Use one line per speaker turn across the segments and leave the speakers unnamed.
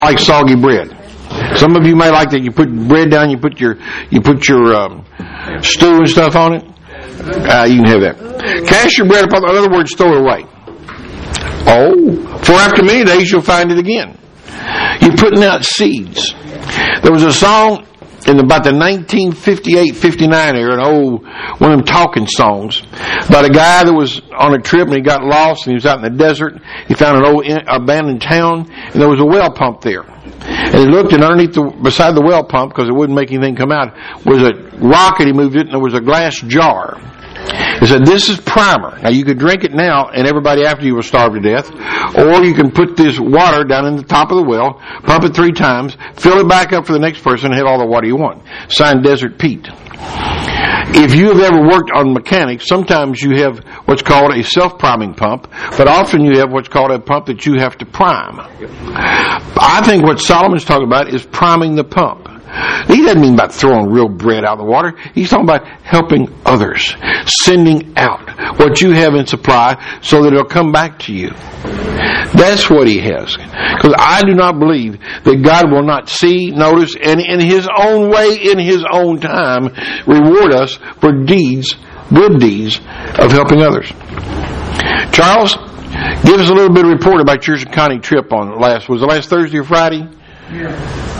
like soggy bread. Some of you may like that. You put bread down. You put your stew and stuff on it. You can have that. Cast your bread upon. In other words, throw it away. Oh, for after many days you'll find it again. You're putting out seeds. There was a song in about the 1958-59 era, one of them talking songs, about a guy that was on a trip and he got lost and he was out in the desert. He found an old abandoned town and there was a well pump there. And he looked, and underneath beside the well pump, because it wouldn't make anything come out, was a rock, and he moved it, and there was a glass jar. He said, this is primer. Now, you could drink it now, and everybody after you will starve to death. Or you can put this water down in the top of the well, pump it 3 times, fill it back up for the next person, and have all the water you want. Signed, Desert Pete. If you have ever worked on mechanics, sometimes you have what's called a self-priming pump, but often you have what's called a pump that you have to prime. I think what Solomon's talking about is priming the pump. He doesn't mean about throwing real bread out of the water. He's talking about helping others, sending out what you have in supply so that it'll come back to you. That's what he has. Because I do not believe that God will not see, notice, and in his own way, in his own time, reward us for deeds, good deeds of helping others. Charles, give us a little bit of report about your Connie trip on was it last Thursday or Friday?
Yeah.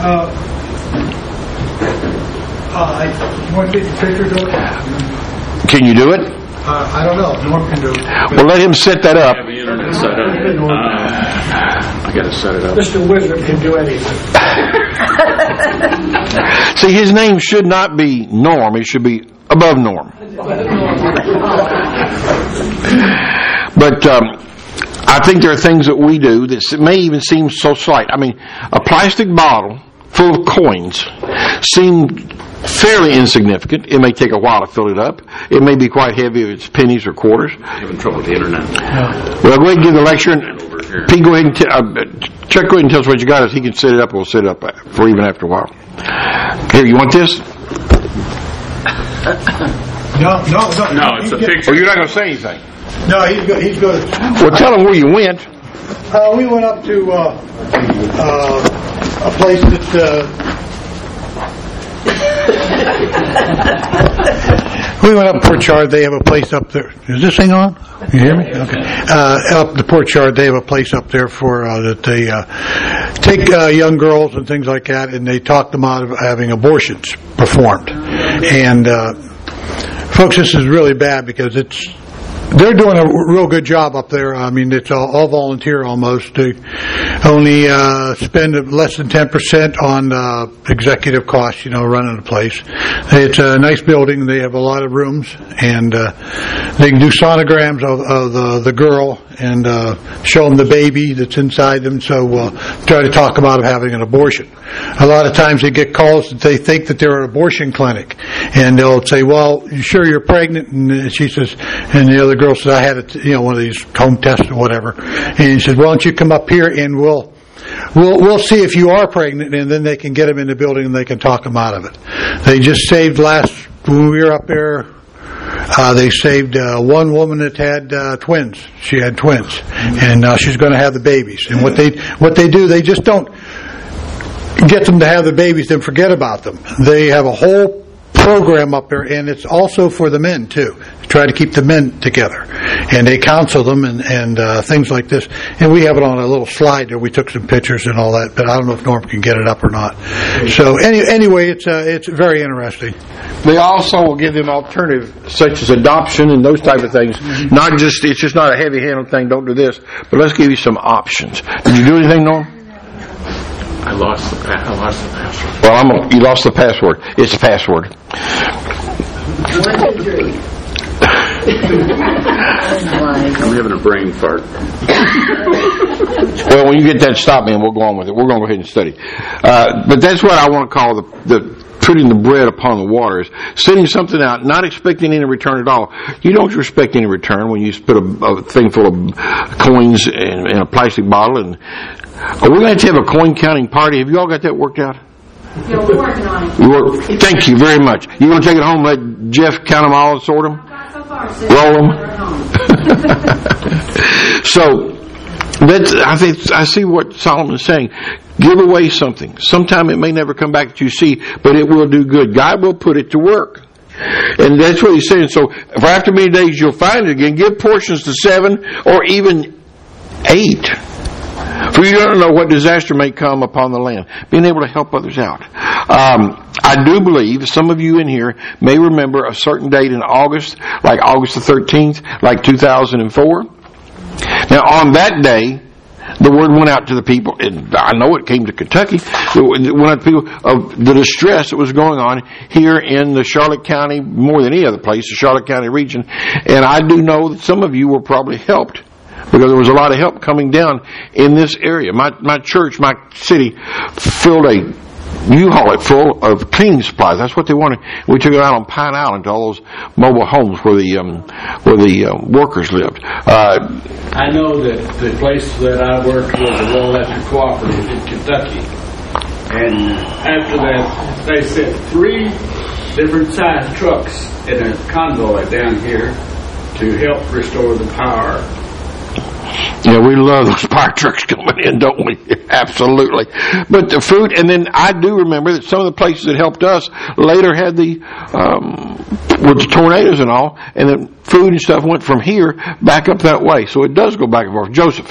You want to take the picture, Bill?
Can you do it?
I don't know. Norm can do it.
Well, let him set that up.
I have the internet set up. I got to set it up.
Mr. Wizard can do anything.
See, his name should not be Norm. It should be above Norm. But I think there are things that we do that may even seem so slight. I mean, a plastic bottle full of coins seem fairly insignificant. It may take a while to fill it up. It may be quite heavy if it's pennies or quarters.
I'm having trouble with the internet.
Well, go ahead and give the lecture. And Pete, go ahead and Chuck, go ahead and tell us what you got. If he can set it up, we'll set it up for even after a while. Here, you want this?
No,
it's a picture.
Oh, you're not going to say anything?
No, he's good.
Well, tell him where you went.
We went up to a place that we went up Port Chard. They have a place up there. Is this thing on? You hear me? Okay. Up the Port Chard, they have a place up there for that they take young girls and things like that, and they talk them out of having abortions performed. And folks, this is really bad because they're doing a real good job up there. I mean, it's all volunteer almost. They only spend less than 10% on executive costs, running the place. It's a nice building. They have a lot of rooms, and they can do sonograms of the girl and show them the baby that's inside them. So try to talk about having an abortion. A lot of times they get calls that they think that they're an abortion clinic, and they'll say, "Well, you sure you're pregnant?" And she says, and the other girl says, "I had one of these home tests or whatever." And he said, "Why don't you come up here and we'll see if you are pregnant," and then they can get them in the building and they can talk them out of it. They just saved when we were up there. They saved one woman that had twins. She had twins, and now she's going to have the babies. And what they do, they just don't get them to have the babies and forget about them. They have a whole program up there, and it's also for the men too. Try to keep the men together, and they counsel them and things like this. And we have it on a little slide there. We took some pictures and all that, but I don't know if Norm can get it up or not. So anyway, it's very interesting.
They also will give them alternatives such as adoption and those type of things. It's just not a heavy-handed thing. Don't do this, but let's give you some options. Did you do anything, Norm?
I lost the password.
Well, you lost the password. It's a password.
1, 2, 3.
I'm having a brain fart.
Well, when you get that, stop me and we'll go on with it. We're going to go ahead and study. But that's what I want to call the putting the bread upon the waters, sending something out, not expecting any return at all. You don't expect any return when you put a thing full of coins in a plastic bottle. And we're going to have a coin counting party. Have you all got that worked out?
Yeah, we're working on it.
Thank you very much. You want to take it home and let Jeff count them all and sort them?
So far,
roll them? So, I see what Solomon is saying. Give away something. Sometime it may never come back that you see, but it will do good. God will put it to work. And that's what he's saying. So, for after many days you'll find it again. Give portions to 7 or even 8. For you don't know what disaster may come upon the land. Being able to help others out. I do believe some of you in here may remember a certain date in August, like August the 13th, like 2004. Now, on that day, the word went out to the people, and I know it came to Kentucky, it went out to people of the distress that was going on here in the Charlotte County, more than any other place, the Charlotte County region. And I do know that some of you were probably helped, because there was a lot of help coming down in this area. My church, my city, filled a U-Haul full of cleaning supplies. That's what they wanted. We took it out on Pine Island to all those mobile homes where the workers lived.
I know that the place that I worked was a Rural Electric Cooperative in Kentucky. And after that, they sent 3 different sized trucks in a convoy down here to help restore the power.
Yeah, we love those fire trucks coming in, don't we? Absolutely. But the food, and then I do remember that some of the places that helped us later had with the tornadoes and all, and then food and stuff went from here back up that way. So it does go back and forth. Joseph.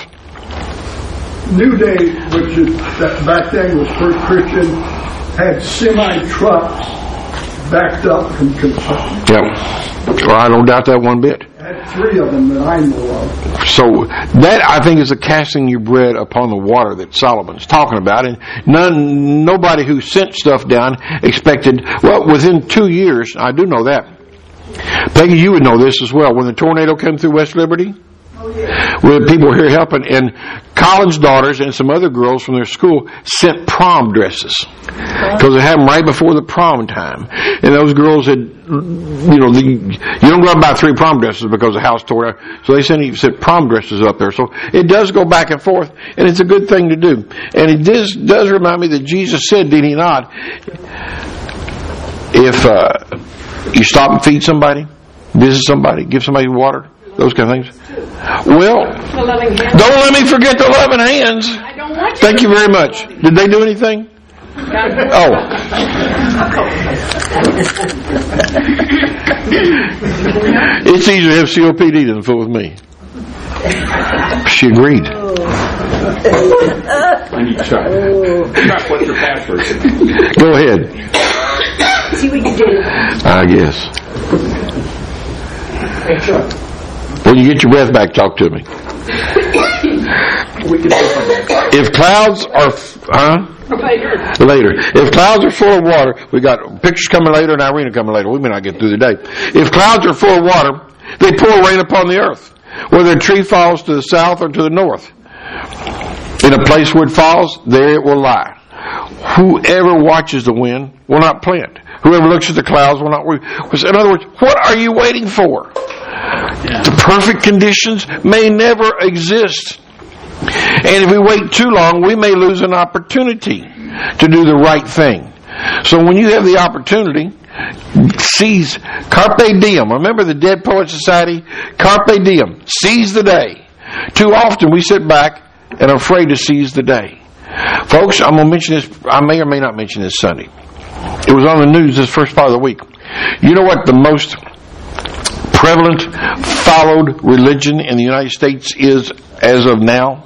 New Day, which is back then was First Christian, had semi-trucks backed up from Kentucky.
Yeah. Well, I don't doubt that one bit.
Had 3 of them that I know of.
So that, I think, is a casting your bread upon the water that Solomon's talking about. And nobody who sent stuff down expected, well, within 2 years, I do know that. Peggy, you would know this as well. When the tornado came through West Liberty, where people were here helping, and Colin's daughters and some other girls from their school sent prom dresses because it happened right before the prom time, and those girls had, you don't go out and buy 3 prom dresses because the house tore out, so they sent prom dresses up there. So it does go back and forth, and it's a good thing to do. And it does remind me that Jesus said, did he not, if you stop and feed somebody, visit somebody, give somebody water, those kind of things. Well, don't let me forget the loving hands. Thank you very much. Did they do anything? Oh. It's easier to have COPD than fool with me. She agreed.
I need to try. What's your password?
Go ahead.
See what you do.
I guess. When you get your breath back, talk to me. If clouds are, Later. If clouds are full of water, we got pictures coming later and Irina coming later. We may not get through the day. If clouds are full of water, they pour rain upon the earth, whether a tree falls to the south or to the north. In a place where it falls, there it will lie. Whoever watches the wind will not plant. Whoever looks at the clouds will not reap. In other words, what are you waiting for? The perfect conditions may never exist. And if we wait too long, we may lose an opportunity to do the right thing. So when you have the opportunity, seize, carpe diem. Remember the Dead Poets Society? Carpe diem. Seize the day. Too often we sit back and are afraid to seize the day. Folks, I'm going to mention this. I may or may not mention this Sunday. It was on the news this first part of the week. You know what the most prevalent, followed religion in the United States is as of now?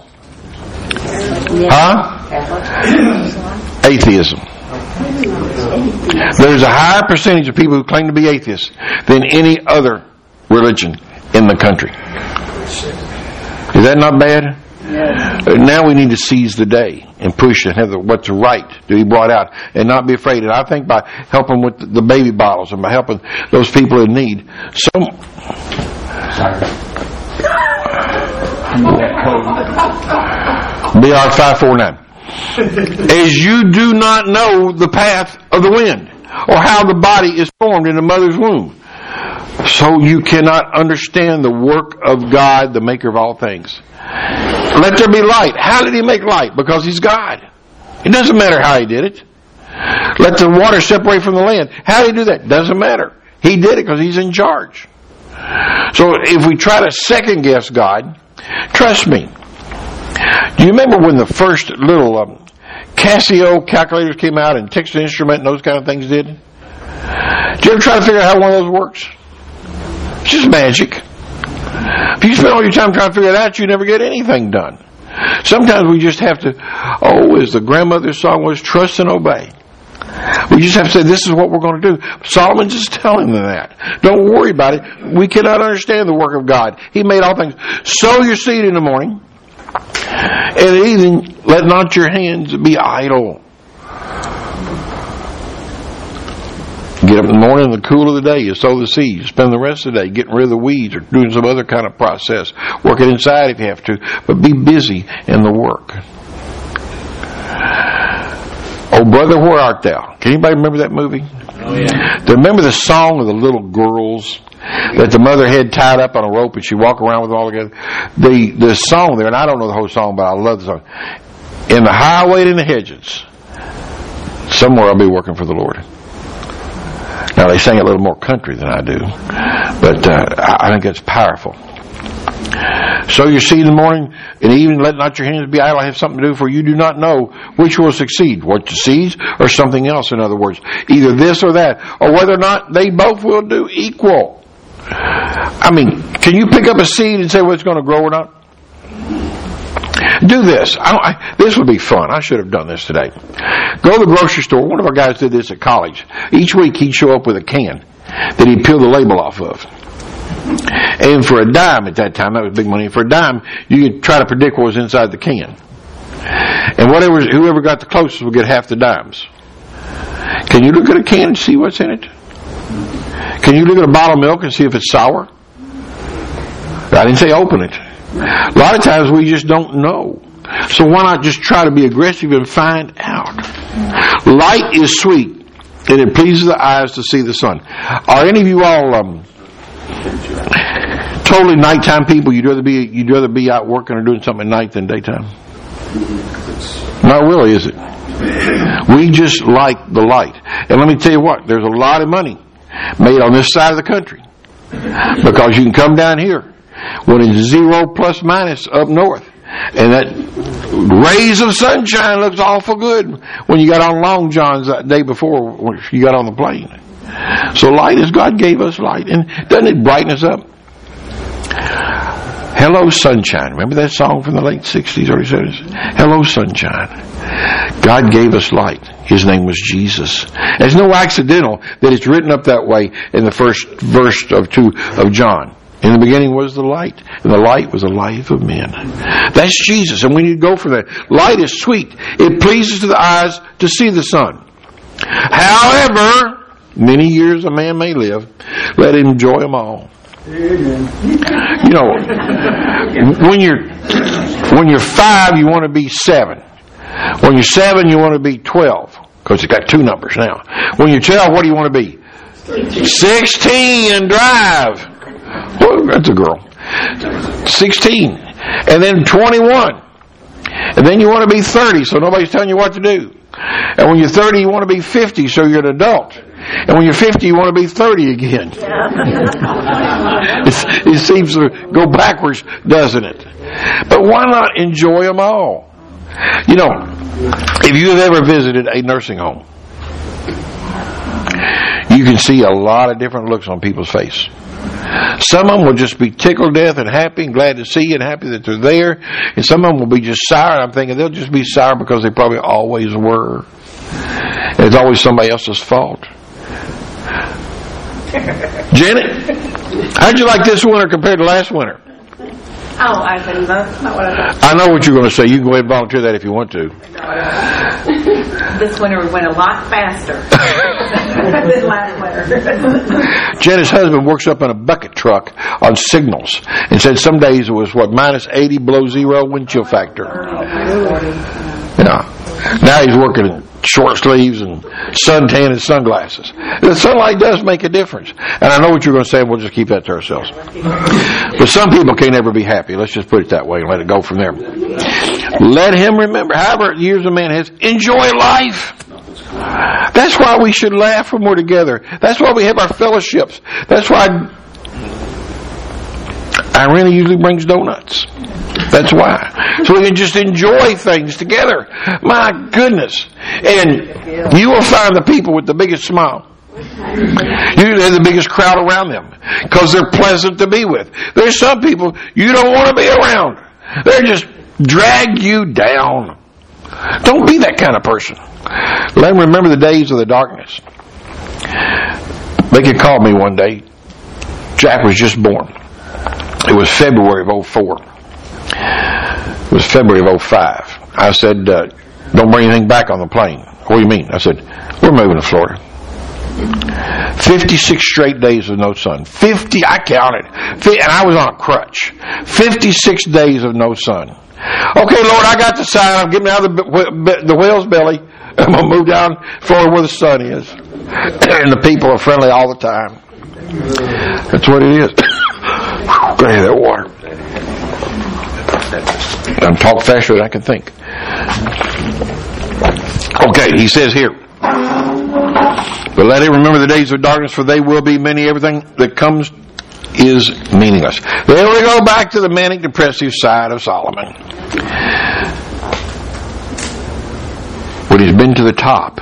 Atheism. There's a higher percentage of people who claim to be atheists than any other religion in the country. Is that not bad? Yes. Now we need to seize the day and push and have what's right to be brought out and not be afraid. And I think by helping with the baby bottles and by helping those people in need. BR 549. As you do not know the path of the wind or how the body is formed in the mother's womb, so you cannot understand the work of God, the maker of all things. Let there be light. How did he make light? Because he's God. It doesn't matter how he did it. Let the water separate from the land. How did he do that? Doesn't matter. He did it because he's in charge. So if we try to second guess God, trust me. Do you remember when the first little Casio calculators came out and Texas Instrument and those kind of things did? Did you ever try to figure out how one of those works? It's just magic. If you spend all your time trying to figure it out, you never get anything done. Sometimes we just have to, as the grandmother's song was, trust and obey. We just have to say, this is what we're going to do. Solomon's just telling them that. Don't worry about it. We cannot understand the work of God. He made all things. Sow your seed in the morning, and at evening, let not your hands be idle. Get up in the morning in the cool of the day, you sow the seed. You spend the rest of the day getting rid of the weeds or doing some other kind of process. Work it inside if you have to, but be busy in the work. Oh, brother, where art thou? Can anybody remember that movie?
Oh, yeah.
Do you remember the song of the little girls that the mother had tied up on a rope and she walked around with them all together? The song there, and I don't know the whole song, but I love the song. In the highway and in the hedges, somewhere I'll be working for the Lord. Now, they sing a little more country than I do, but I think it's powerful. Sow your seed in the morning, and evening let not your hands be idle. I have something to do, for you do not know which will succeed, what the seeds or something else, in other words. Either this or that, or whether or not they both will do equal. I mean, can you pick up a seed and say whether it's going to grow or not? Do this. This would be fun. I should have done this today. Go to the grocery store. One of our guys did this at college. Each week he'd show up with a can that he'd peel the label off of. And for a dime at that time, that was big money, for a dime, you could try to predict what was inside the can. And whoever got the closest would get half the dimes. Can you look at a can and see what's in it? Can you look at a bottle of milk and see if it's sour? I didn't say open it. A lot of times we just don't know. So why not just try to be aggressive and find out? Light is sweet, and it pleases the eyes to see the sun. Are any of you all totally nighttime people? You'd rather be out working or doing something at night than daytime? Not really, is it? We just like the light. And let me tell you what, there's a lot of money made on this side of the country because you can come down here when it's 0 plus minus up north, and that rays of sunshine looks awful good when you got on Long John's that day before when you got on the plane. So light is, God gave us light, and doesn't it brighten us up? Hello Sunshine. Remember that song from the late 60s, early 70s? Hello Sunshine. God gave us light. His name was Jesus. It's no accidental that it's written up that way in the first verse of John. In the beginning was the light, and the light was the life of men. That's Jesus, and we need to go for that. Light is sweet. It pleases to the eyes to see the sun. However, many years a man may live, let him enjoy them all.
Amen.
You know, when you're 5, you want to be 7. When you're 7, you want to be 12, because you got 2 numbers now. When you're 12, what do you want to be? 16 and drive. Well, that's a girl. 16. And then 21. And then you want to be 30, so nobody's telling you what to do. And when you're 30, you want to be 50, so you're an adult. And when you're 50, you want to be 30 again. It seems to go backwards, doesn't it? But why not enjoy them all? You know, if you have ever visited a nursing home, you can see a lot of different looks on people's face. Some of them will just be tickled to death and happy and glad to see you and happy that they're there. And some of them will be just sour. I'm thinking they'll just be sour because they probably always were. And it's always somebody else's fault. Janet, how'd you like this winter compared to last winter?
Oh, I couldn't vote. Not what I thought.
I know what you're going to say. You can go ahead and volunteer that if you want to.
This winter went a lot faster than last winter.
Janet's husband works up in a bucket truck on signals and said some days it was, minus 80 below zero wind chill factor. Yeah. Now he's working in short sleeves and suntan and sunglasses. The sunlight does make a difference. And I know what you're going to say, and we'll just keep that to ourselves. But some people can't ever be happy. Let's just put it that way and let it go from there. Let him remember, however years a man has, enjoy life. That's why we should laugh when we're together. That's why we have our fellowships. That's why Irene usually brings donuts. That's why. So we can just enjoy things together. My goodness. And you will find the people with the biggest smile. Usually have the biggest crowd around them because they're pleasant to be with. There's some people you don't want to be around. They just drag you down. Don't be that kind of person. Let them remember the days of the darkness. They could call me one day. Jack was just born. It was February of 04. It was February of 05. I said, don't bring anything back on the plane. What do you mean? I said, we're moving to Florida. 56 straight days with no sun. I counted. And I was on a crutch. 56 days of no sun. Okay, Lord, I got the sign. I'm getting out of the whale's belly. I'm going to move down Florida where the sun is. And the people are friendly all the time. That's what it is. Go ahead, that water. I'm talking faster than I can think. Okay, he says here, but let him remember the days of darkness, for they will be many. Everything that comes is meaningless. Then we go back to the manic depressive side of Solomon. When he's been to the top.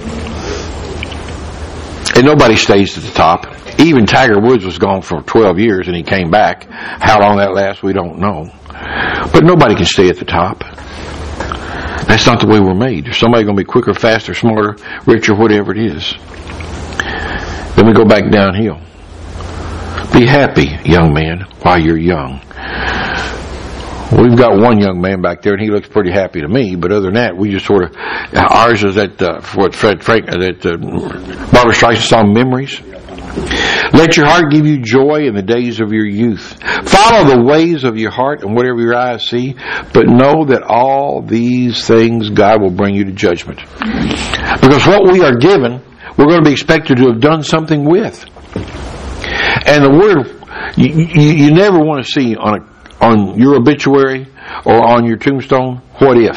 And nobody stays at the top. Even Tiger Woods was gone for 12 years and he came back. How long that lasts, we don't know. But nobody can stay at the top. That's not the way we're made. There's somebody going to be quicker, faster, smarter, richer, whatever it is. Then we go back downhill. Be happy, young man, while you're young. We've got one young man back there, and he looks pretty happy to me. But other than that, we just sort of ours is that Barbra Streisand song "Memories." Let your heart give you joy in the days of your youth. Follow the ways of your heart and whatever your eyes see, but know that all these things God will bring you to judgment. Because what we are given, we're going to be expected to have done something with. And the word you never want to see on your obituary or on your tombstone, what if?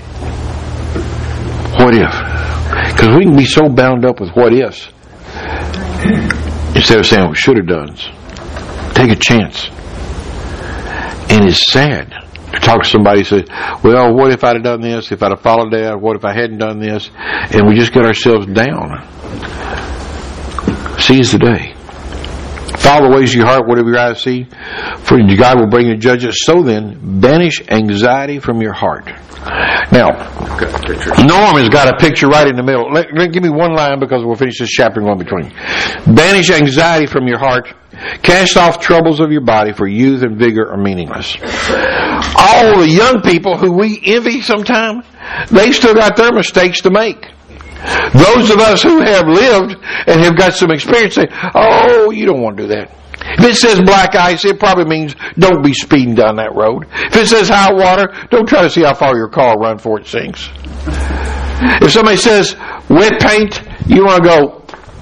What if? Because we can be so bound up with what ifs instead of saying we should have done. Take a chance. And it's sad to talk to somebody and say, well, what if I'd have done this, if I'd have followed that, what if I hadn't done this, and we just get ourselves down. Seize the day. Follow the ways of your heart, whatever your eyes see, for God will bring you to judgment. So then, banish anxiety from your heart. Now, Norm has got a picture right in the middle. Give me one line because we'll finish this chapter and go in between. Banish anxiety from your heart. Cast off troubles of your body, for youth and vigor are meaningless. All the young people who we envy sometimes, they still got their mistakes to make. Those of us who have lived and have got some experience say, oh, you don't want to do that. If it says black ice, it probably means don't be speeding down that road. If it says high water, don't try to see how far your car will run before it sinks. If somebody says wet paint, you want to go,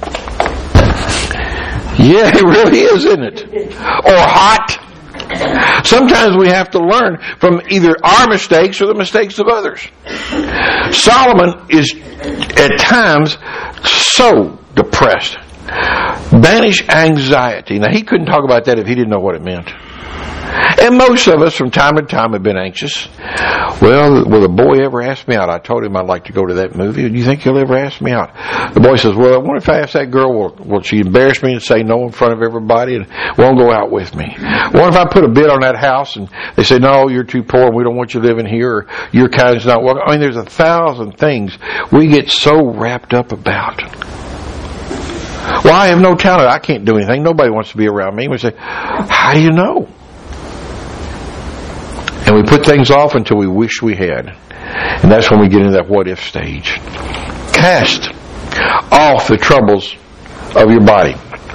yeah, it really is, isn't it? Or hot. Sometimes we have to learn from either our mistakes or the mistakes of others. Solomon is at times so depressed. Banish anxiety. Now, he couldn't talk about that if he didn't know what it meant. And most of us from time to time have been anxious. Well, will the boy ever ask me out? I told him I'd like to go to that movie. Do you think he'll ever ask me out? The boy says, well, I wonder if I ask that girl, will she embarrass me and say no in front of everybody and won't go out with me? What if I put a bid on that house and they say, no, you're too poor and we don't want you living here, or your kind's not welcome? I mean, there's 1,000 things we get so wrapped up about. Well, I have no talent. I can't do anything. Nobody wants to be around me. We say, how do you know? And we put things off until we wish we had. And that's when we get into that what if stage. Cast off the troubles of your body.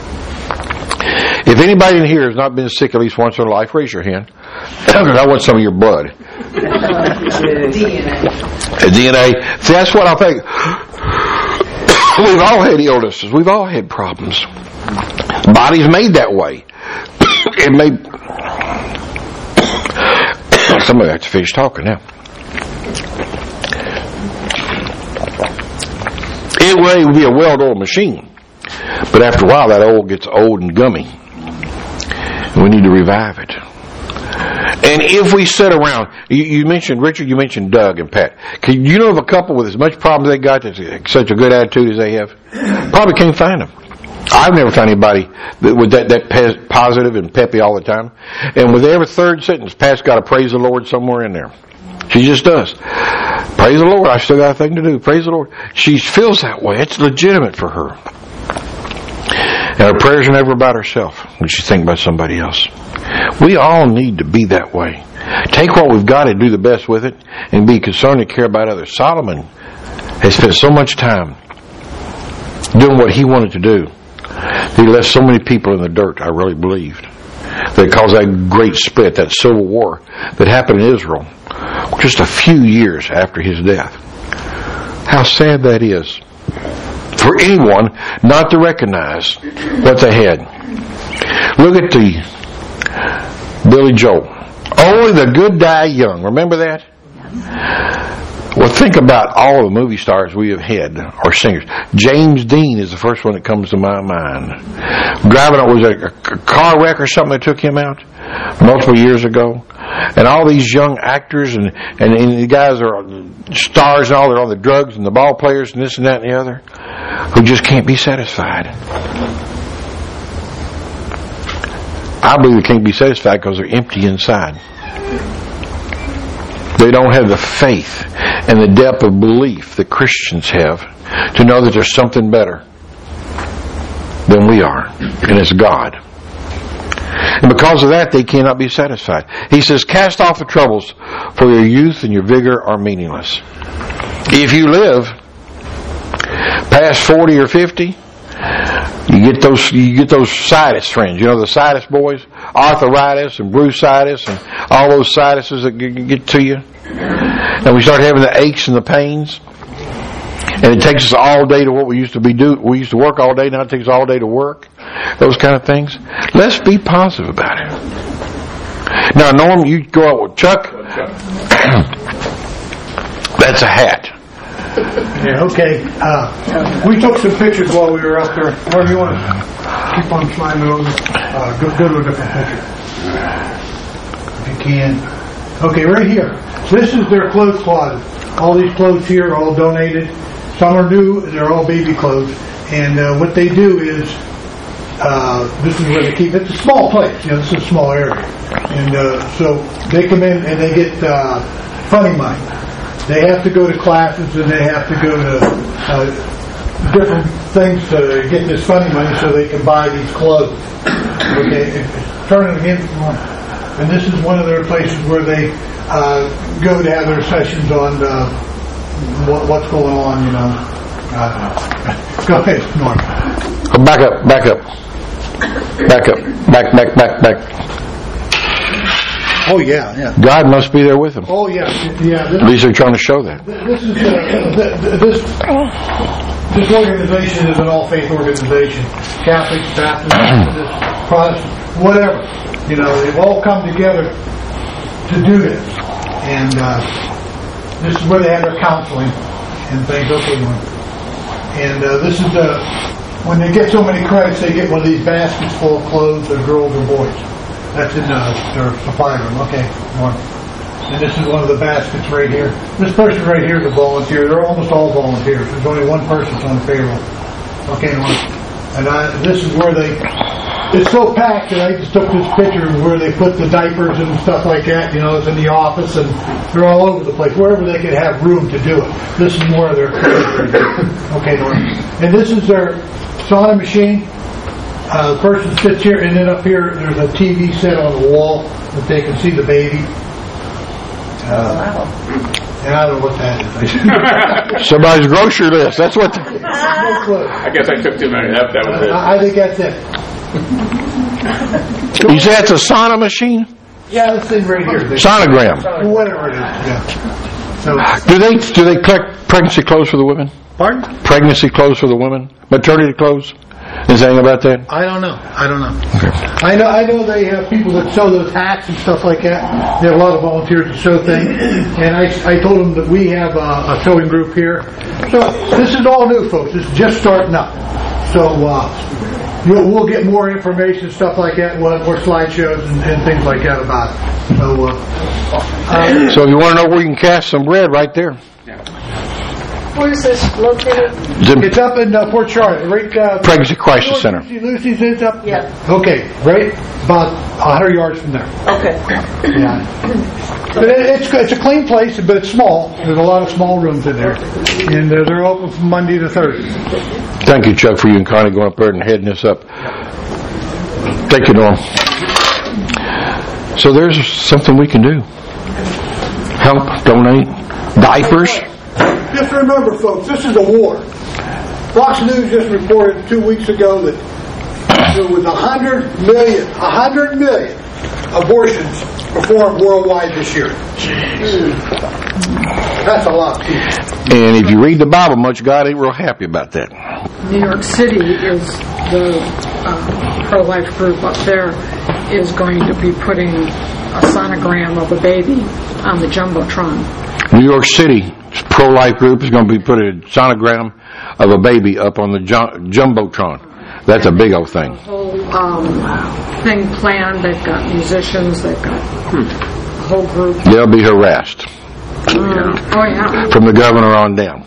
If anybody in here has not been sick at least once in their life, raise your hand. Because I want some of your blood. DNA. See, that's what I think. We've all had illnesses. We've all had problems. The body's made that way. It may... Somebody has to finish talking now. It will be a well-oiled machine. But after a while, that oil gets old and gummy. And we need to revive it. And if we sit around, you mentioned, Richard, you mentioned Doug and Pat. Can you know of a couple with as much problems they got, that's such a good attitude as they have? Probably can't find them. I've never found anybody with that positive and peppy all the time. And with every third sentence, Pat's got to praise the Lord somewhere in there. She just does. Praise the Lord. I still got a thing to do. Praise the Lord. She feels that way. It's legitimate for her. And her prayers are never about herself when she thinks about somebody else. We all need to be that way. Take what we've got and do the best with it and be concerned and care about others. Solomon has spent so much time doing what he wanted to do. He left so many people in the dirt, I really believed, that caused that great split, that civil war that happened in Israel just a few years after his death. How sad that is for anyone not to recognize what they had. Look at the Billy Joel. Only the good die young. Remember that? Well, think about all the movie stars we have had, or singers. James Dean is the first one that comes to my mind. Driving, was it a car wreck or something that took him out multiple years ago? And all these young actors and the guys are stars and all, they're on the drugs and the ball players and this and that and the other, who just can't be satisfied. I believe they can't be satisfied because they're empty inside. They don't have the faith and the depth of belief that Christians have to know that there's something better than we are, and it's God. And because of that, they cannot be satisfied. He says, cast off the troubles, for your youth and your vigor are meaningless. If you live past 40 or 50, you get those sinus friends. You know the sinus boys, arthritis and bursitis and all those sinuses that get to you. And we start having the aches and the pains. And it takes us all day to what we used to do. We used to work all day. Now it takes us all day to work. Those kind of things. Let's be positive about it. Now, Norm, you go out with Chuck. That's a hat.
Yeah, okay. We took some pictures while we were up there. Where do you want to keep on sliding over? Go to a different picture. If you can. Okay, right here. This is their clothes closet. All these clothes here are all donated. Some are new. They're all baby clothes. And what they do is, this is where they keep it. It's a small place. You know, this is a small area. And so they come in and they get funny money. They have to go to classes and they have to go to different things to get this funny money so they can buy these clothes. Okay, turn it again. And this is one of their places where they go to have their sessions on what's going on, you know. Go ahead, Norm.
Back up. Back.
Oh, yeah.
God must be there with them.
Oh, yeah.
At least they're trying to show that.
This is this organization is an all-faith organization. Catholics, Baptists, Methodists, Protestants, whatever. You know, they've all come together to do this. And this is where they have their counseling and things. Okay, and this is when they get so many credits, they get one of these baskets full of clothes of girls or boys. That's in their supply room. Okay, Norm. And this is one of the baskets right here. This person right here is a volunteer. They're almost all volunteers. There's only one person on the payroll. Okay, Norm. And this is where it's so packed that I just took this picture where they put the diapers and stuff like that. You know, it's in the office and they're all over the place. Wherever they could have room to do it. This is more of their clothes. Okay, Norm. And this is their sauna machine. The person sits here, and then up here there's a TV set on the wall that they can see the baby. And I don't know what that is.
Somebody's grocery list. That's what.
No clue.
I guess I took too many. That was it.
I think that's it.
You say it's a sauna machine?
Yeah, this thing right here.
Sonogram.
Whatever it is. Yeah. So,
Do they collect pregnancy clothes for the women?
pardon?
Pregnancy clothes for the women? Maternity clothes? Is anything about that?
I don't know.
Okay.
I know they have people that sew those hats and stuff like that. They have a lot of volunteers to sew things. And I told them that we have a sewing group here. So this is all new, folks. This is just starting up. So we'll get more information, stuff like that. We'll have more slideshows and things like that about it.
So if you want to know where you can cast some bread, right there.
Where is this located?
It's up in Port Charlotte, right?
Pregnancy Crisis Center.
Lucy's is up.
Yeah.
Okay, right about 100 yards from there.
Okay.
Yeah. But it's a clean place, but it's small. There's a lot of small rooms in there, and they're open from Monday to Thursday.
Thank you, Chuck, for you and Connie going up there and heading this up. Thank you, Norm. So there's something we can do. Help, donate, diapers.
Just remember, folks, this is a war. Fox News just reported 2 weeks ago that there was 100 million abortions performed worldwide this year. That's a lot of people.
And if you read the Bible much, God ain't real happy about that.
New York City is the pro-life group up there is going to be putting a sonogram of a baby on the Jumbotron.
New York City pro-life group is going to be putting a sonogram of a baby up on the Jumbotron. That's a big old thing.
The whole thing planned. They've got musicians. They've got a whole group.
They'll be harassed.
Oh, yeah.
From the governor on down.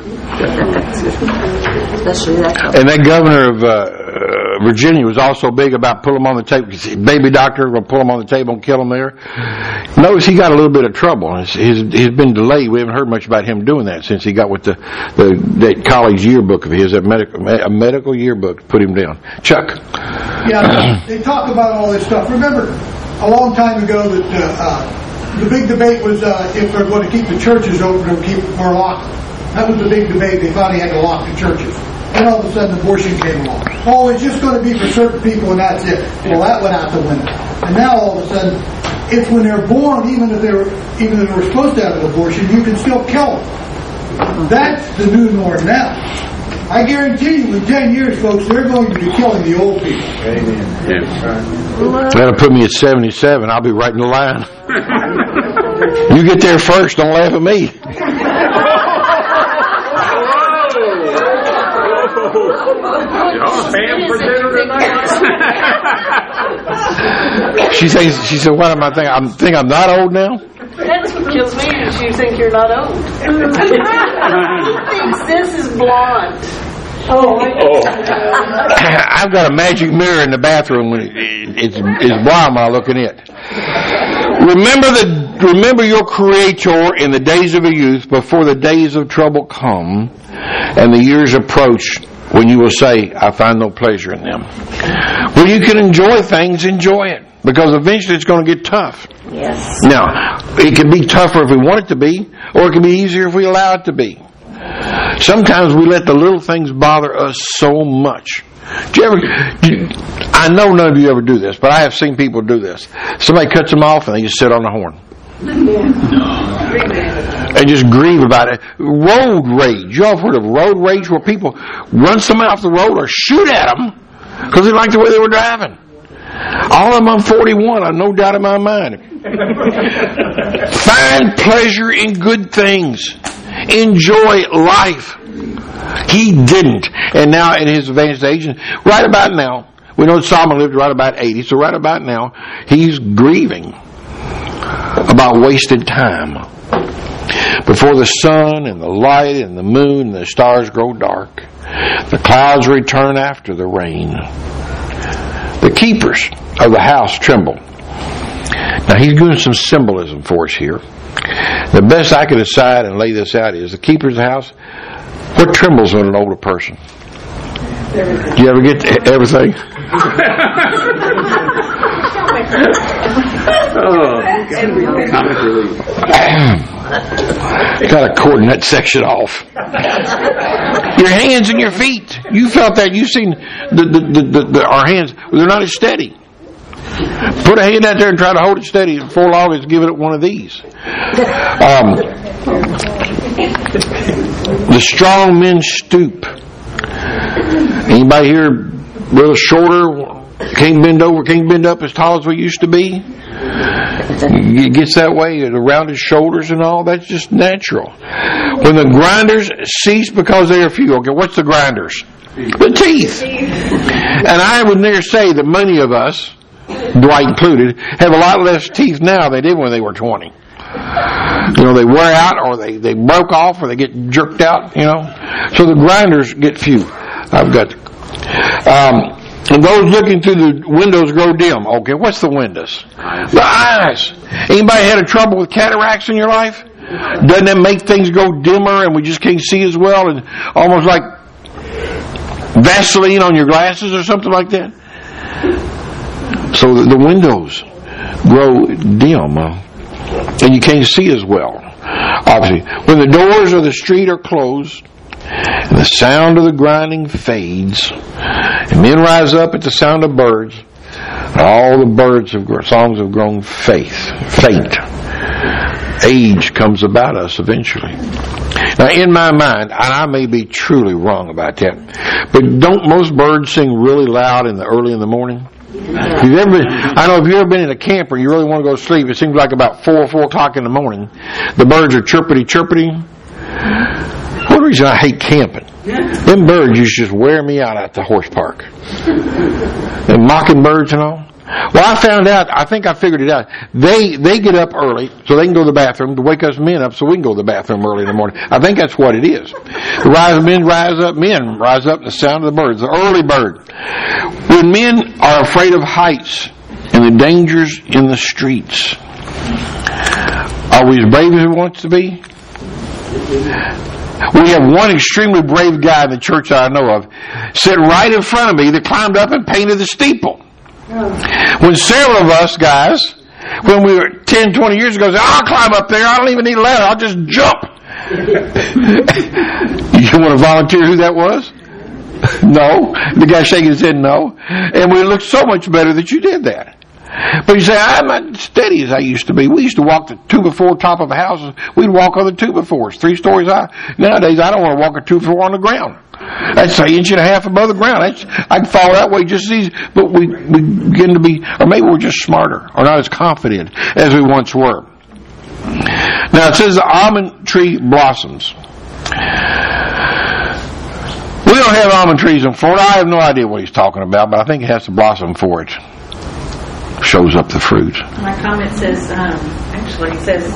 Especially that.
And that governor of Virginia was also big about pull them on the table. Baby doctor will pull them on the table and kill them there. Notice he got a little bit of trouble. He's been delayed. We haven't heard much about him doing that since he got with that college yearbook of his, a medical yearbook, put him down. Chuck.
Yeah, they talk about all this stuff. Remember, a long time ago that the big debate was if they're going to keep the churches open or locked. That was the big debate. They finally had to lock the churches. Then all of a sudden abortion came along. Oh, it's just going to be for certain people and that's it. Well, that went out the window. And now all of a sudden, it's when they're born, even if they were supposed to have an abortion, you can still kill them. That's the new norm now. I guarantee you, in 10 years, folks, they're going to be killing the old people.
Amen.
That'll put me at 77. I'll be right in the line. You get there first. Don't laugh at me. She said, what am I thinking? I think I'm not old now?
That's what kills me, is you think you're not old. He thinks this is blonde.
I've got a magic mirror in the bathroom. It's blind when I look in it. Remember your Creator in the days of your youth, before the days of trouble come and the years approach, when you will say, I find no pleasure in them. When you can enjoy things, enjoy it. Because eventually it's going to get tough.
Yes.
Now, it can be tougher if we want it to be, or it can be easier if we allow it to be. Sometimes we let the little things bother us so much. I know none of you ever do this, but I have seen people do this. Somebody cuts them off and they just sit on the horn. And just grieve about it. Road rage. You all have heard of road rage, where people run somebody off the road or shoot at them because they like the way they were driving. All of them, I'm 41. I have no doubt in my mind. Find pleasure in good things. Enjoy life. He didn't. And now in his advanced age, right about now, we know Solomon lived right about 80, so right about now, he's grieving about wasted time. Before the sun and the light and the moon and the stars grow dark, the clouds return after the rain. The keepers of the house tremble. Now he's doing some symbolism for us here. The best I can decide and lay this out is the keepers of the house. What trembles in an older person? Do you ever get everything? Got to cordon that section off. Your hands and your feet. You felt that. You've seen our hands. They're not as steady. Put a hand out there and try to hold it steady. Before long, it's giving it one of these. The strong men stoop. Anybody here a little shorter? Can't bend over, can't bend up as tall as we used to be? It gets that way, the rounded shoulders and all. That's just natural. When the grinders cease because they are few. Okay, what's the grinders? The teeth. And I would near say that many of us, Dwight included, have a lot less teeth now than they did when they were 20. They wear out, or they broke off, or they get jerked out, So the grinders get few. I've got... and those looking through the windows grow dim. Okay, what's the windows? The eyes. Anybody had a trouble with cataracts in your life? Doesn't that make things go dimmer and we just can't see as well, and almost like Vaseline on your glasses or something like that? So the windows grow dim, and you can't see as well. Obviously, when the doors of the street are closed and the sound of the grinding fades, and men rise up at the sound of birds, all the birds of songs have grown faint. Age comes about us eventually. Now, in my mind, and I may be truly wrong about that, but don't most birds sing really loud early in the morning? If you've ever been in a camper and you really want to go to sleep, it seems like about 4 o'clock in the morning, the birds are chirpity. One reason I hate camping, them birds used to just wear me out at the horse park. And mockingbirds and all. Well, I think I figured it out. They get up early so they can go to the bathroom to wake us men up so we can go to the bathroom early in the morning. I think that's what it is. Men rise up to the sound of the birds, the early bird. When men are afraid of heights and the dangers in the streets, are we as brave as we want to be? We have one extremely brave guy in the church that I know of sit right in front of me that climbed up and painted the steeple. When several of us guys, when we were 10, 20 years ago, said, I'll climb up there, I don't even need a ladder, I'll just jump. You want to volunteer who that was? No. The guy shaking his head, no. And we looked so much better that you did that. But you say, I'm not steady as I used to be. We used to walk the 2x4 top of houses. We'd walk on the 2x4s, 3 stories high. Nowadays, I don't want to walk a 2x4 on the ground. That's an inch and a half above the ground. I can fall that way just as easy. But we begin to be, or maybe we're just smarter, or not as confident as we once were. Now, it says the almond tree blossoms. We don't have almond trees in Florida. I have no idea what he's talking about, but I think it has to blossom for it shows up the fruit.
My comment says, actually, it says,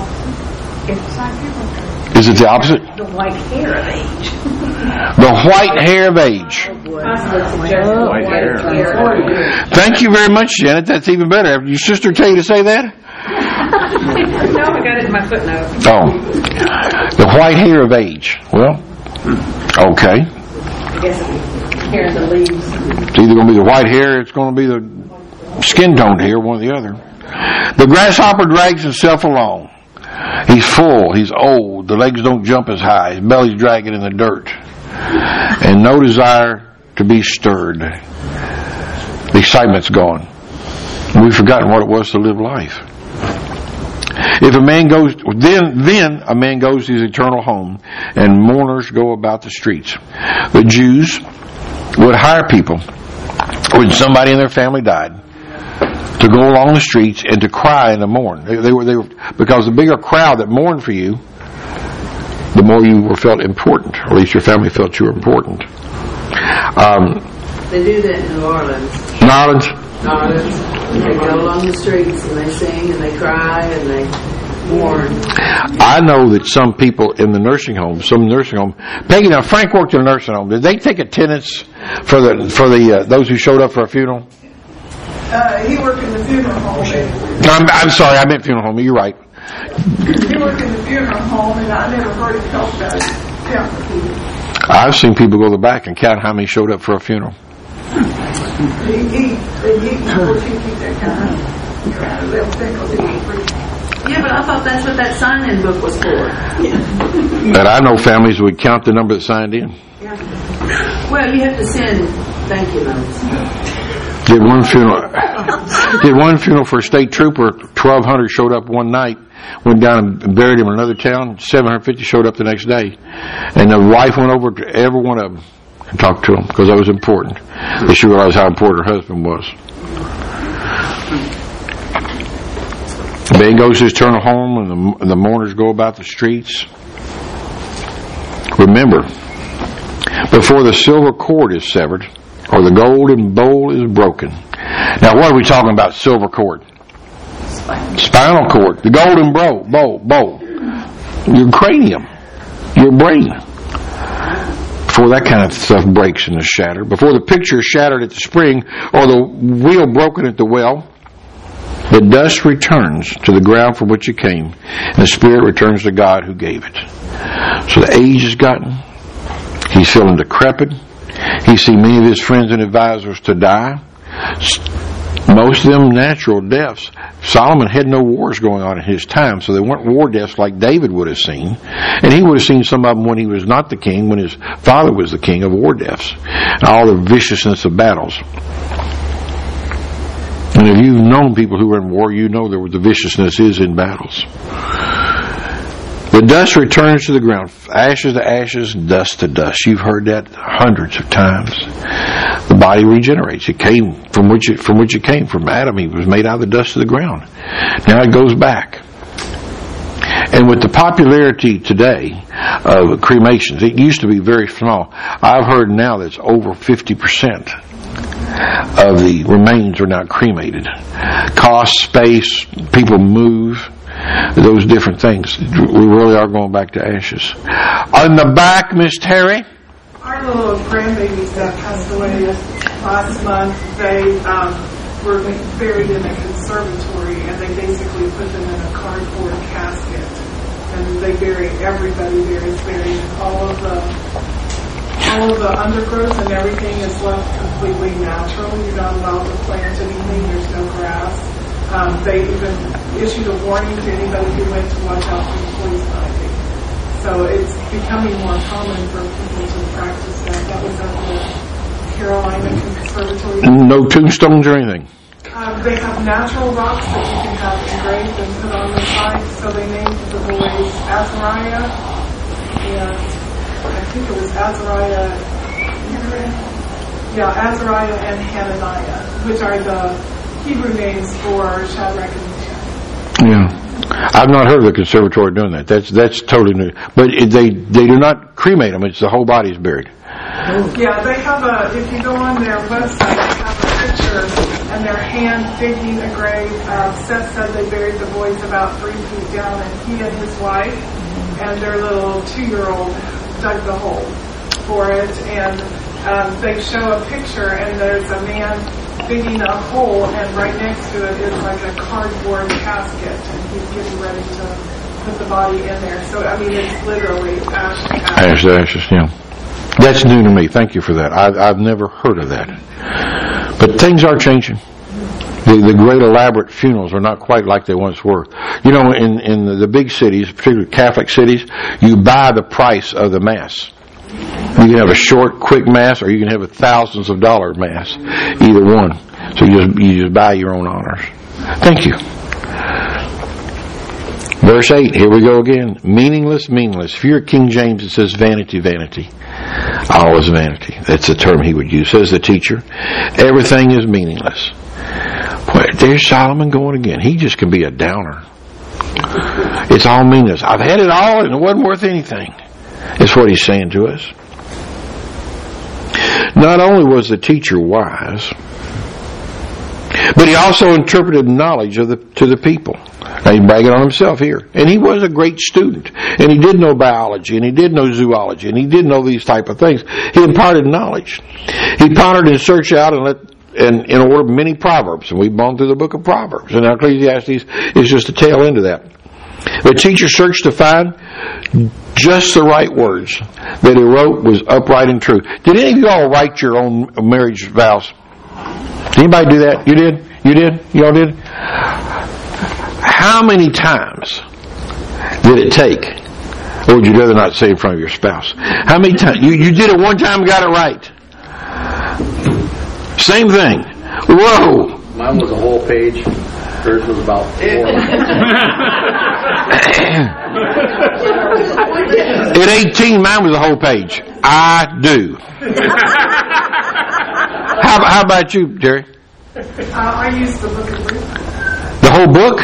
is it the opposite?
The white hair of age.
The white hair of age.
White hair.
Thank you very much, Janet. That's even better. Did your sister tell you to say that?
No, I got it in my footnote.
Oh. The white hair of age. Well, okay.
I guess hair of the leaves.
It's either going to be the white hair or it's going to be the skin toned hair, one or the other. The grasshopper drags himself along. He's full, he's old, the legs don't jump as high, his belly's dragging in the dirt, and no desire to be stirred. The excitement's gone. We've forgotten what it was to live life. If a man goes, then a man goes to his eternal home, and mourners go about the streets. The Jews would hire people when somebody in their family died to go along the streets and to cry and to mourn. They were because the bigger crowd that mourned for you, the more you were felt important, or at least your family felt you were important.
They do that in New Orleans.
New Orleans?
New Orleans. They go along the streets and they sing and they cry and they mourn.
I know that some people in the nursing home, Peggy, now Frank worked in a nursing home. Did they take attendance for the those who showed up for a funeral?
He worked in the funeral home.
I'm sorry, I meant funeral home. You're right.
He worked in the funeral home, and I never heard him talk about it. Yeah.
I've seen people go to the back and count how many showed up for a funeral.
He that kind of little thing because he was preaching.
Yeah, but I thought that's what that sign-in book was for.
But I know families would count the number that signed in.
Yeah. Well, you have to send thank you notes.
Did one funeral for a state trooper. 1,200 showed up one night, went down and buried him in another town. 750 showed up the next day, and the wife went over to every one of them and talked to them because that was important. But she realized how important her husband was. The man goes to his eternal home, and the mourners go about the streets. Remember, but before the silver cord is severed, or the golden bowl is broken. Now, what are we talking about? Silver cord, spinal cord, the golden bowl, your cranium, your brain. Before that kind of stuff breaks and is shattered, before the picture is shattered at the spring, or the wheel broken at the well, the dust returns to the ground from which it came, and the spirit returns to God who gave it. So the age has gotten. He's feeling decrepit. He's seen many of his friends and advisors to die. Most of them natural deaths. Solomon had no wars going on in his time, so they weren't war deaths like David would have seen. And he would have seen some of them when he was not the king, when his father was the king, of war deaths. And all the viciousness of battles. And if you've known people who were in war, you know there the viciousness is in battles. The dust returns to the ground, ashes to ashes, dust to dust. You've heard that hundreds of times. The body regenerates. It came from which it came from. Adam, he was made out of the dust of the ground. Now it goes back. And with the popularity today of cremations, it used to be very small. I've heard now that it's over 50% of the remains are now cremated. Cost, space, people move. Those different things. We really are going back to ashes. On the back, Miss Terry.
Our little grandbabies that passed away last month, they were buried in a conservatory, and they basically put them in a cardboard casket. And they bury everybody there is buried. All of the undergrowth and everything is left completely natural. You're not allowed to plant anything. There's no grass. They even issued a warning to anybody who went to watch out for the poison ivy. So it's becoming more common for people to practice that. That was at the Carolina Conservatory.
No tombstones or anything?
They have natural rocks that you can have engraved and put on the side. So they named the boys Azariah, and I think it was Azariah and Hananiah, which are the Hebrew names for Shadrach and Meshach.
Yeah. I've not heard of the conservatory doing that. That's totally new. But they do not cremate them. It's the whole body is buried.
Yeah, they have if you go on their website, they have a picture and their hand digging a grave. Seth said they buried the boys about 3 feet down, and he and his wife and their little 2-year-old dug the hole for it. And they show a picture, and there's a man digging a hole, and right next to it is like a cardboard casket, and he's getting ready to put the body in there. So, I mean, it's literally ash to ash.
Ash to ashes, yeah. That's new to me. Thank you for that. I've never heard of that. But things are changing. The great elaborate funerals are not quite like they once were. You know, in the big cities, particularly Catholic cities, you buy the price of the Mass. You can have a short, quick Mass, or you can have a thousands of dollar Mass. Either one. So you just buy your own honors. Thank you. Verse 8, here we go again. Meaningless, meaningless. If you're King James, it says vanity, vanity. All is vanity. That's the term he would use. Says the teacher. Everything is meaningless. Boy, there's Solomon going again. He just can be a downer. It's all meaningless. I've had it all and it wasn't worth anything. That's what he's saying to us. Not only was the teacher wise, but he also interpreted knowledge to the people. Now he's bragging on himself here. And he was a great student. And he did know biology, and he did know zoology, and he did know these type of things. He imparted knowledge. He pondered and searched out and in order many proverbs. And we've gone through the book of Proverbs. And Ecclesiastes is just a tail end of that. The teacher searched to find just the right words that he wrote was upright and true. Did any of you all write your own marriage vows? Did anybody do that? You did? You did? You all did? How many times did it take? Or would you rather not say in front of your spouse? How many times? You did it one time and got it right. Same thing. Whoa!
Mine was a whole page. Hers was about 4.
At 18, mine was a whole page. I do. How about you, Jerry?
I used the book of Ruth.
The whole book?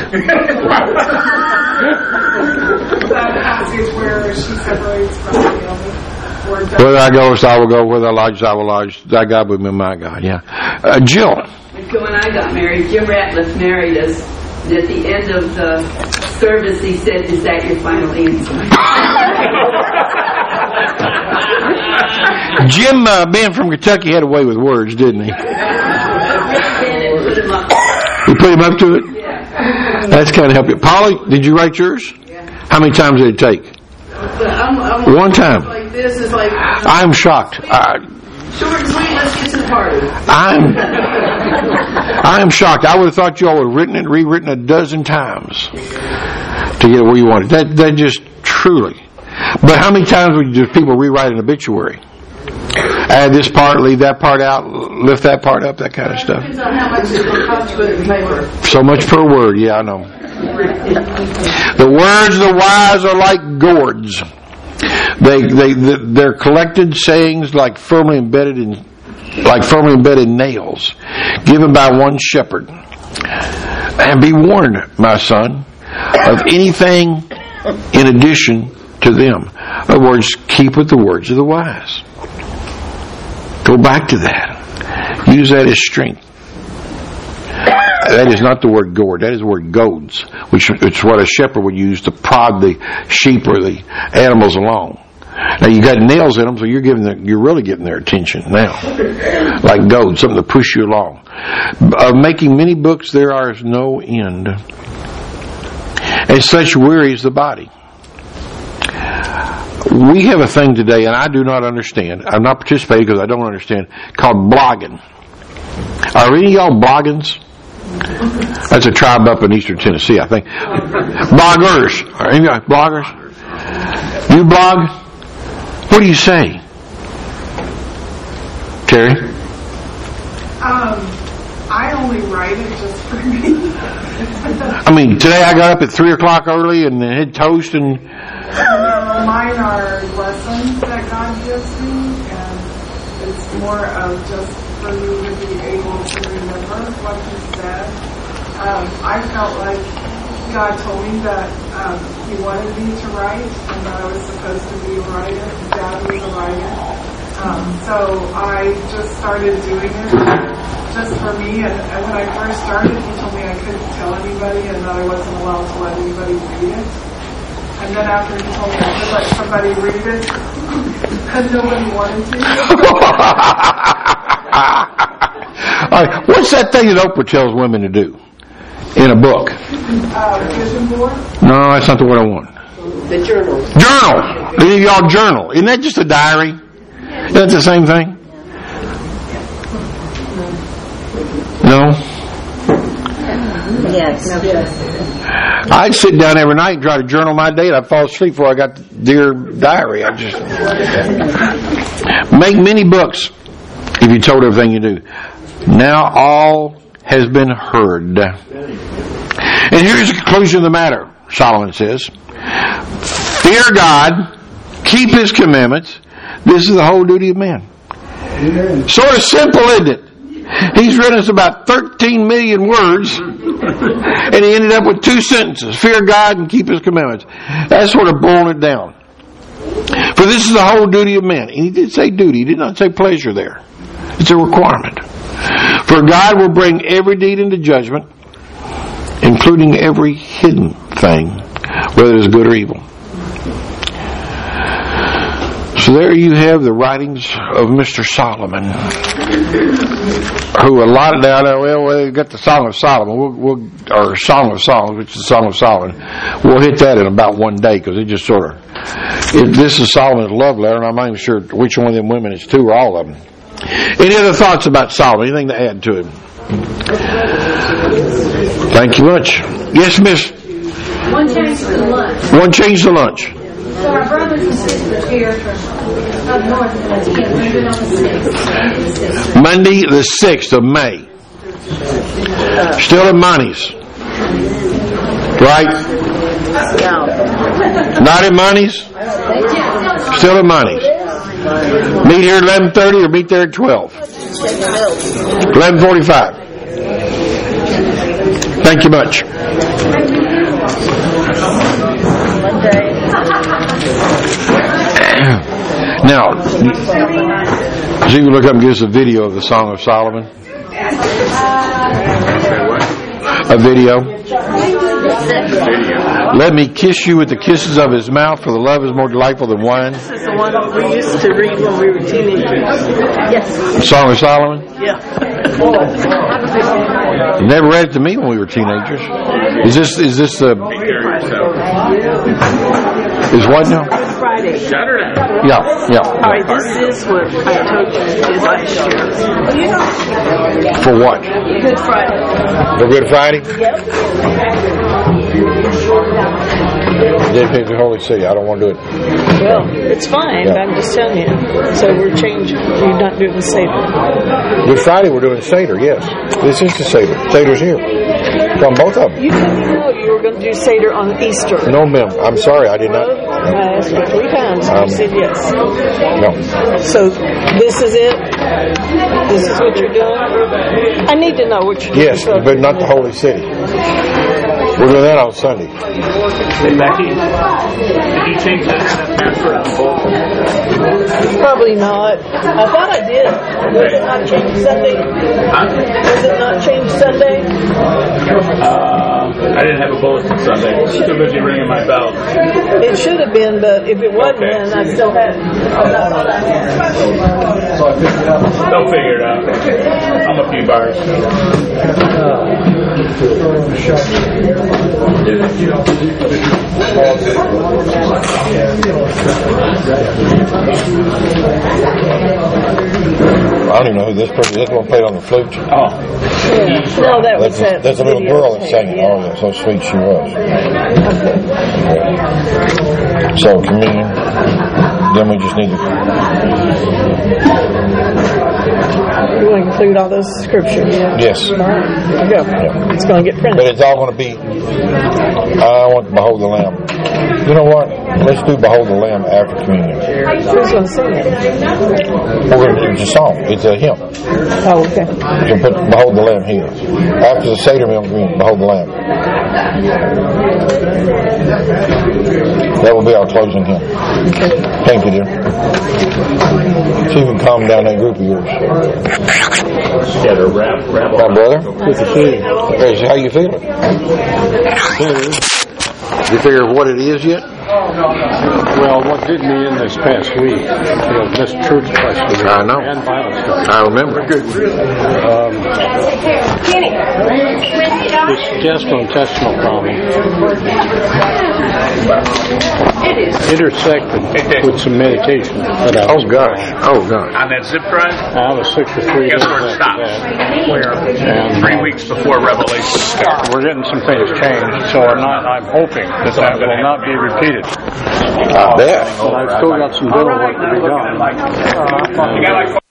That passage where she separates from Naomi.
Whether I go, I will go. Whether I lodge, I will lodge. Thy God will be my God. Yeah. Jill.
When I got married, Jim Ratliff married us. At the end of the service, he said, "Is that your final answer?"
Jim, being from Kentucky, had a way with words, didn't he? You put him up to it?
Yeah.
That's kind of help you. Polly, did you write yours?
Yeah.
How many times did it take?
I'm
One time.
Like this is like.
I'm shocked.
Short and sweet. Let's get to the party.
I am shocked. I would have thought you all would have written it, rewritten a dozen times to get it where you wanted. That just truly. But how many times would just people rewrite an obituary? Add this part, leave that part out, lift that part up, that kind of stuff.
Depends on how much it's going to cost to put it in paper.
So much per word, yeah, I know. The words of the wise are like gourds. They're collected sayings like firmly embedded nails, given by one shepherd. And be warned, my son, of anything in addition to them. In other words, keep with the words of the wise. Go back to that. Use that as strength. That is not the word gourd. That is the word goads, which it's what a shepherd would use to prod the sheep or the animals along. Now you got nails in them, so you're really getting their attention now, like goads, something to push you along. Of making many books, there is no end, and such wearies the body. We have a thing today, and I do not understand. I'm not participating because I don't understand. Called blogging. Are any of y'all bloggins? That's a tribe up in eastern Tennessee, I think. Bloggers. Are any of y'all bloggers? You blog? What do you say? Terry?
I only write it just for me.
I mean, today I got up at 3 o'clock early and had toast and...
Mine are lessons that God gives me, and it's more of just for me to be able to remember what He said. I felt like God told me that He wanted me to write, and that I was supposed to be a writer. Dad was a writer. So I just started doing it just for me, and when I first started, He told me I couldn't tell anybody and that I wasn't allowed to let anybody read it. And then after He told me I could let somebody read it, because nobody wanted to.
All right, what's that thing that Oprah tells women to do in a book?
Vision board?
No, that's not the word I want.
The journal.
Journal. Y'all journal. Isn't that just a diary? Isn't that the same thing? No?
Yes.
I'd sit down every night and try to journal my day, and I'd fall asleep before I got the dear diary. I just make many books if you told everything you do. Now all has been heard. And here's the conclusion of the matter, Solomon says. Fear God, keep His commandments. This is the whole duty of man.
Amen.
Sort of simple, isn't it? He's written us about 13 million words, and he ended up with 2 sentences. Fear God and keep His commandments. That's sort of boiling it down. For this is the whole duty of man. And he did say duty. He did not say pleasure there. It's a requirement. For God will bring every deed into judgment, including every hidden thing, whether it is good or evil. So there you have the writings of Mr. Solomon, who a lot of now, we got the Song of Solomon, or Song of Songs, which is the Song of Solomon. We'll hit that in about one day because it just sort of. This is Solomon's love letter, and I'm not even sure which one of them women it's to or all of them. Any other thoughts about Solomon? Anything to add to him? Thank you much. Yes, Miss.
One change to lunch.
One change to lunch.
So our brothers and sisters here from up north of us, we've been on the 6th.
Monday the 6th of May. Still at Monty's. Right?
No.
Not at Monty's? Still at Monty's. Meet here at 11:30 or meet there at 12? 11:45. Thank you much. Now, so you look up and give us a video of the Song of Solomon. A video. Let me kiss you with the kisses of his mouth, for the love is more delightful than wine.
This is the one we used to read when we were teenagers. Yes.
Song of Solomon?
Yeah.
You never read it to me when we were teenagers. Is this the... Is what now?
Friday.
Saturday.
Yeah.
All right, this is what I told you is last year.
For what?
Good Friday.
For Good Friday?
Yep.
Dedicated to the Holy City. I don't want to do it.
Well, it's fine, but I'm just telling you. So we're changing. You're not doing the Seder.
Good Friday, we're doing Seder, yes. This is the Seder. Seder's here. From both of them.
You didn't know you were going to do Seder on Easter.
No, ma'am. I'm sorry, I did not.
I asked you 3 times. You said yes.
No.
So this is it? This is what you're doing? I need to know what you're doing.
Yes, but not the Holy City. We're doing that on Sunday.
Hey, Becky, did you change that password on both?
Probably not. I thought I did. Was it not changed Sunday?
Huh?
Was it not changed Sunday?
I didn't have a bulletin Sunday. Too busy ringing my bell.
It should have been, but if it wasn't, then I still had it.
They'll figure it out. I'm a few bars.
I don't even know who this person is. This one played on the flute.
Oh.
No, that was that.
There's a little girl that sang it. Oh, yeah, so sweet she was. So, communion. Then we just need to...
You want to include all those scriptures, yeah?
Yes.
All right. There you go.
Yeah.
It's going to get printed.
But it's all going to be... I want to Behold the Lamb. You know what? Let's do Behold the Lamb after communion.
Who's going to sing it?
It's a song. It's a hymn.
Oh, okay.
You can put Behold the Lamb here. After the Seder meal, Behold the Lamb. That will be our closing hymn.
Okay.
Thank you, dear. See if you can calm down that group of yours.
Yeah, the rap.
My brother? Good to see you. Hey, how you feeling? You figure what it is yet?
Well, what did me in this past week, this truth question
I know.
and Bible study.
I remember.
This gastrointestinal problem intersected with some medication. That I was
Oh, gosh.
On that zip drive?
I was 6 or 3
Guess
days
where it
after
stops?
that.
Where?
And,
3 weeks before Revelation starts.
We're getting some things changed, so I'm hoping that will not be repeated.
I bet.
But I've still got some dental work to be done.
You got like